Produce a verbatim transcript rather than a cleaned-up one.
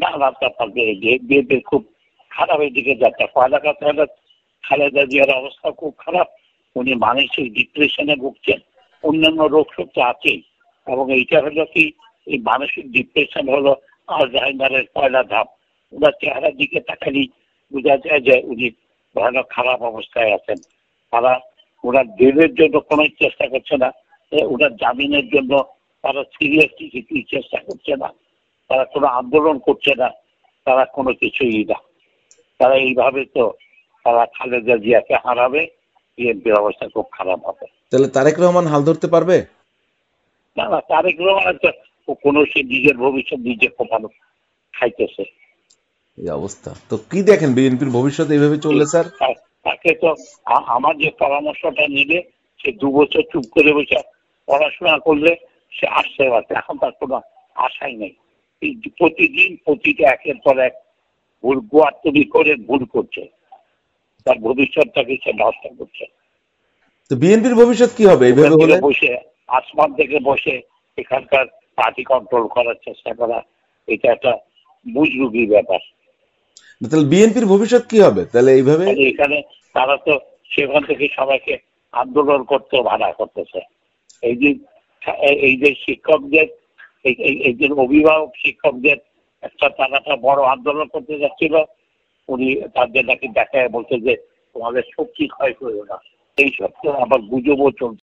না রাস্তা পারবে বিএনপি খুব খারাপের দিকে যাচ্ছে। পয়লা কথা হলো খালেদা জিয়ার অবস্থা খুব খারাপ, উনি মানসিক ডিপ্রেশনে ভুগছেন, অন্যান্য রোগ শোক তো আছেই, এবং এইটা হলো কি এই মানসিক ডিপ্রেশন হলো আলজাইমারের পয়লা ধাপ। ওনার চেহারার দিকে তাকালেই বোঝা যায় যে উনি ভয়ানক খারাপ অবস্থায় আছেন। তারা ওনার বেলের জন্য কোনো চেষ্টা করছে না, ওনার জামিনের জন্য তারা সিরিয়াসলি কিছু চেষ্টা করছে না, তারা কোনো আন্দোলন করছে না, তারা কোনো কিছুই না। তারা এইভাবে তো তারা খালেদা জিয়াকে হারাবে, বিএনপির অবস্থা খুব খারাপ হবে। তাহলে তারেক রহমান হাল ধরতে পারবে না? না, তারেক রহমান তো কোনো সে নিজের ভবিষ্যৎ নিজে কমানো খাইতেছে এই অবস্থা। তো কি দেখেন বিএনপির ভবিষ্যৎ এইভাবে চললে স্যার? তাকে তো আমার যে পরামর্শটা নিবে, সে দু বছর চুপ করে বসে পড়াশোনা করলে সে আসতে পারবে। এখন তার কোনো আশাই নেই। প্রতিদিন প্রতিটা একের পর এক ভুল গোয়াত্তবি করে ভুল করছে, তার ভবিষ্যৎটাকে সে নষ্ট করছে। তো বিএনপির ভবিষ্যৎ কি হবে এইভাবে হলে? বসে আসমান থেকে বসে এখানকার পার্টি কন্ট্রোল করার চেষ্টা করা, এটা একটা বুজরুগি ব্যাপার। তাহলে বিএনপির ভবিষ্যৎ কি হবে তাহলে এইভাবে? এখানে তারা তো সেখান থেকে সবাইকে আন্দোলন করতে ভাড়া করতেছে। এই যে এই যে শিক্ষকদের এই যে অভিভাবক শিক্ষকদের একটা তারা একটা বড় আন্দোলন করতে যাচ্ছিল, উনি তাদের নাকি দেখায় বলছে যে তোমাদের শক্তি ক্ষয় করবে না, এই সব তো আবার গুজবও চলছে।